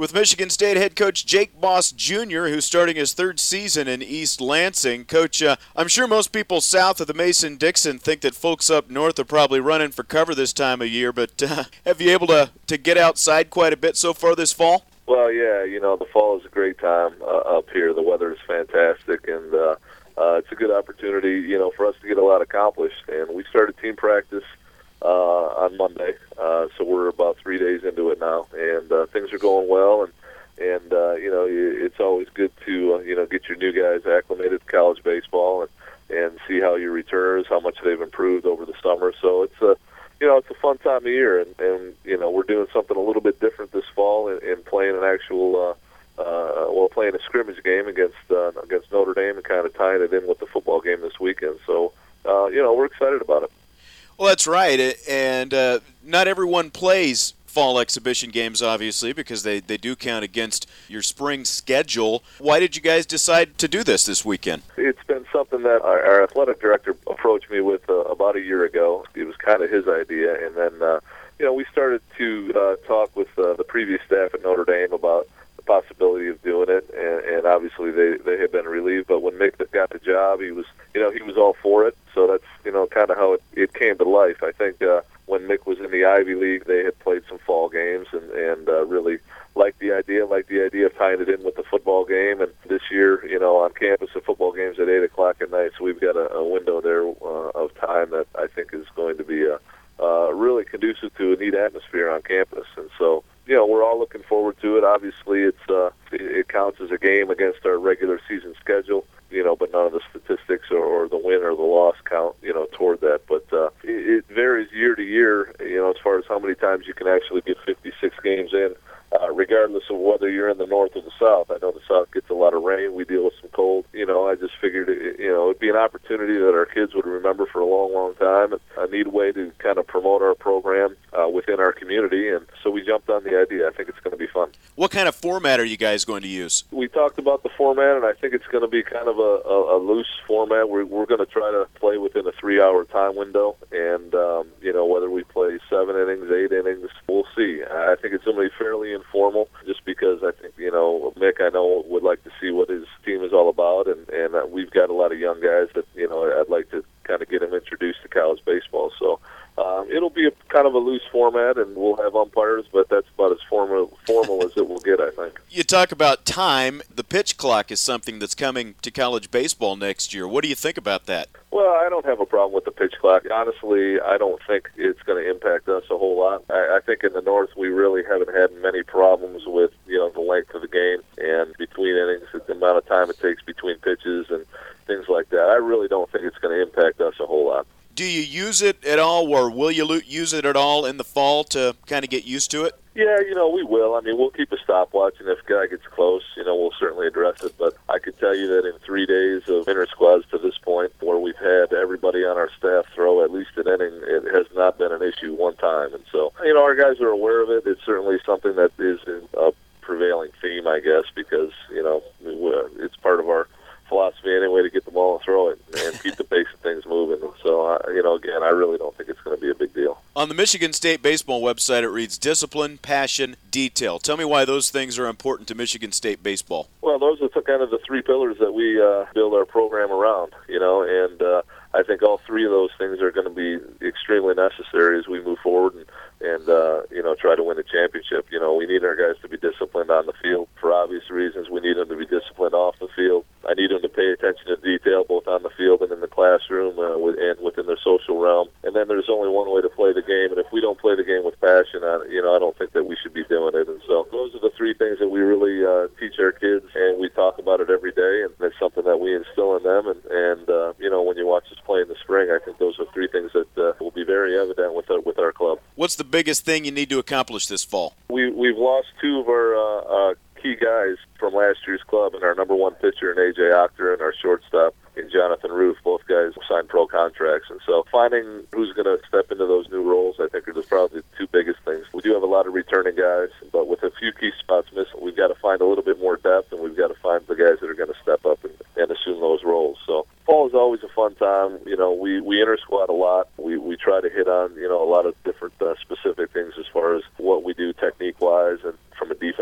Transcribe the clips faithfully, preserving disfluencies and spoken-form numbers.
with Michigan State head coach Jake Boss Junior, who's starting his third season in East Lansing. Coach, uh, I'm sure most people south of the Mason-Dixon think that folks up north are probably running for cover this time of year, but uh, have you able to, to get outside quite a bit so far this fall? Well, yeah, you know, the fall is a great time uh, up here. The weather is fantastic, and uh, uh, it's a good opportunity, you know, for us to get a lot accomplished. And we started team practice uh, on Monday, uh, so we're about three days into it now, and uh, things are going well. And and uh, you know, it's always good to uh, you know get your new guys acclimated to college baseball and and see how your returners, how much they've improved over the summer. So it's a You know, it's a fun time of year, and, and you know, we're doing something a little bit different this fall in, in playing an actual, uh, uh, well, playing a scrimmage game against uh, against Notre Dame and kind of tying it in with the football game this weekend. So, uh, you know, we're excited about it. Well, that's right, and uh, not everyone plays fall exhibition games, obviously, because they, they do count against your spring schedule. Why did you guys decide to do this this weekend? It's been something that our, our athletic director approached me with uh, about a year ago. It was kind of his idea, and then, uh, you know, we started to uh, talk with uh, the previous staff at Notre Dame about the possibility of doing it, and, and obviously they, they had been relieved, but when Mick got the job, he was, you know, he was all for it, so that's, you know, kind of how it, it came to life. I think uh, when Mick was in the Ivy League, they had played some fall games and, and uh, really liked the idea, liked the idea of tying it in with the football game. And this year, you know, on campus, the football game's at eight o'clock at night, so we've got a, a window there uh, of time that I think is going to be uh, uh, really conducive to a neat atmosphere on campus. And so, you know, we're all looking forward to it. Obviously, it's uh, it, it counts as a game against our regular season schedule, you know, but none of the statistics or, or the win or the loss count, you know, toward that. But uh, it, it varies year to year, you know, as far as how many times you can actually get fifty-six games in, uh, regardless of whether you're in the north or the south. I know the south gets a lot of rain. We deal with some cold. You know, I just figured, it, you know, it'd be an opportunity that our kids would remember for a long, long time, and a neat way to kind of promote our program uh, within our community. And so we jumped on the idea. I think it's going to be fun. What kind of format are you guys going to use? We talked about the format, and I think it's going to be kind of a, a, a loose format. We're, we're going to try to play within a three-hour time window, and, um, you know, whether we play seven innings, eight innings, we'll see. I think it's going to be fairly informal, just because I think, you know, Mick, I know, would like to see what his team is all about, and, and uh, we've got a lot of young guys that, you know, I'd like to kind of get them introduced to college baseball. So um, it'll be a kind of a loose format, and we'll have umpires, but that's about as formal, formal as it will get, I think. You talk about time. The pitch clock is something that's coming to college baseball next year. What do you think about that? Well, I don't have a problem with the pitch clock. Honestly, I don't think it's going to impact us a whole lot. I, I think in the North we really haven't had many problems with, you know, the length of the game and between innings, the amount of time it takes between pitches and things like that. I really don't think it's going to impact us a whole lot. Do you use it at all, or will you lo- use it at all in the fall to kind of get used to it? Yeah, you know, we will. I mean, we'll keep a stopwatch, and if a guy gets close, you know, we'll certainly address it. But I could tell you that in three days of inter-squads to this point, where we've had everybody on our staff throw at least an inning, it has not been an issue one time. And so, you know, our guys are aware of it. It's certainly something that is a prevailing theme, I guess, because, you know, it's part of our philosophy anyway to get the ball and throw it and keep the pace of things moving. And so, uh, you know, again, I really don't think it's going to be a big deal. On the Michigan State baseball website, it reads discipline, passion, detail. Tell me why those things are important to Michigan State baseball. Well, those are the, kind of the three pillars that we uh, build our program around, you know, and uh, I think all three of those things are going to be extremely necessary as we move forward and, and uh, you know, try to win a championship. You know, we need our guys to be disciplined on the field for obvious reasons. We need them to be disciplined off the field. I need them to pay attention to detail both on the field and in the classroom uh, and within their social realm. And then there's only one way to play the game, and if we don't play the game with passion, I, you know, I don't think that we should be doing it. And so those are the three things that we really uh, teach our kids, and we talk about it every day, and it's something that we instill in them. And, and uh, you know, when you watch us play in the spring, I think those are three things that uh, will be very evident with our, with our club. What's the biggest thing you need to accomplish this fall? We, we've lost two of our uh, uh, key guys from last year's club, and our number one pitcher in A J Octor and our shortstop in Jonathan Roof. Both guys signed pro contracts, and so finding who's going to step into those new roles, I think, are just probably the two biggest things. We do have a lot of returning guys, but with a few key spots missing, we've got to find a little bit more depth, and we've got to find the guys that are going to step up and, and assume those roles. So fall is always a fun time. You know, we, we inter-squad a lot. We we try to hit on, you know, a lot of different uh, specific things as far as what we do technique-wise and from a defensive standpoint.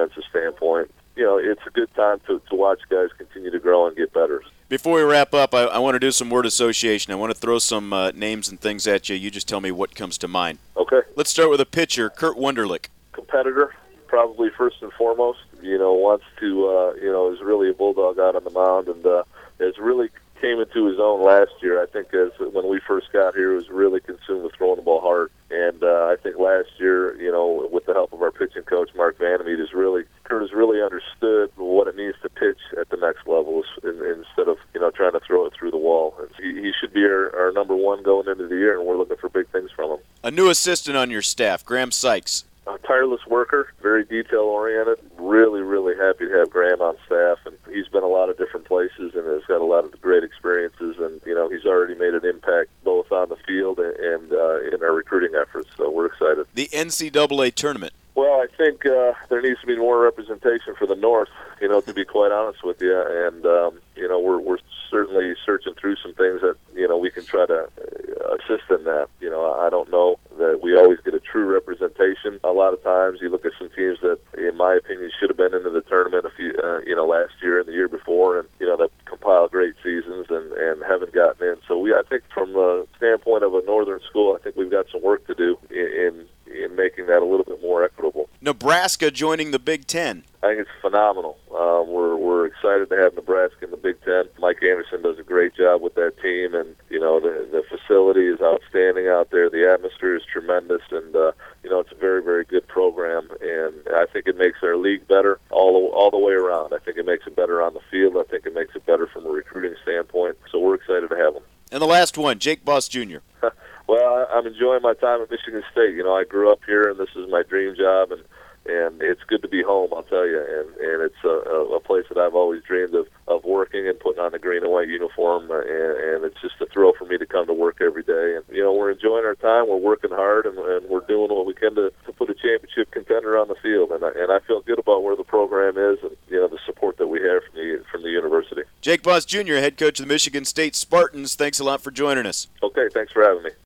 standpoint, you know, it's a good time to, to watch guys continue to grow and get better. Before we wrap up, I, I want to do some word association. I want to throw some uh, names and things at you. You just tell me what comes to mind. Okay. Let's start with a pitcher, Kurt Wunderlich. Competitor, probably first and foremost. You know, wants to, uh, you know, is really a bulldog out on the mound, and uh, has really came into his own last year. I think as when we first got here, he was really consumed with throwing the ball hard. And uh, I think last year, you know, with the help of our pitching coach, Mark Vandermeet, is really Kurt has really understood what it means to pitch at the next level instead of, you know, trying to throw it through the wall. And he, he should be our, our number one going into the year, and we're looking for big things from him. A new assistant on your staff, Graham Sykes. A tireless worker, very detail-oriented. Really, really happy to have Graham on staff, and he's been a lot of different places and has got a lot of great experiences. And you know, he's already made an impact both on the field and uh, in our recruiting efforts. So we're excited. The N C double A tournament. Well, I think uh, there needs to be more representation for the North. You know, to be quite honest with you, and um, you know, we're we're certainly searching through some things that you know we can try to assist in that. You know, I don't know that we always get a true representation. A lot of times, you look at some teams that, in my opinion, should have been into the tournament a few, uh, you know, last year and the year before, and you know, that compile great seasons and, and haven't gotten in. So we, I think, from the standpoint of a northern school, I think we've got some work to do in in, in making that a little bit more equitable. Nebraska joining the Big Ten. I think it's phenomenal. Uh, we're we're excited to have Nebraska in the Big Ten. Mike Anderson does a great job with that team, and you know the the facility is outstanding out there. The atmosphere is tremendous, and uh, you know it's a very very good program. And I think it makes our league better all the, all the way around. I think it makes it better on the field. I think it makes it better from a recruiting standpoint. So we're excited to have them. And the last one, Jake Boss Junior Well, I'm enjoying my time at Michigan State. You know, I grew up here, and this is my dream job, and and it's good to be home, I'll tell you. And and it's a, a place that I've always dreamed of, of working and putting on the green and white uniform, and, and it's just a thrill for me to come to work every day. And, you know, we're enjoying our time, we're working hard, and, and we're doing what we can to, to put a championship contender on the field. And I, and I feel good about where the program is and, you know, the support that we have from the, from the university. Jake Boss Junior, head coach of the Michigan State Spartans, thanks a lot for joining us. Okay, thanks for having me.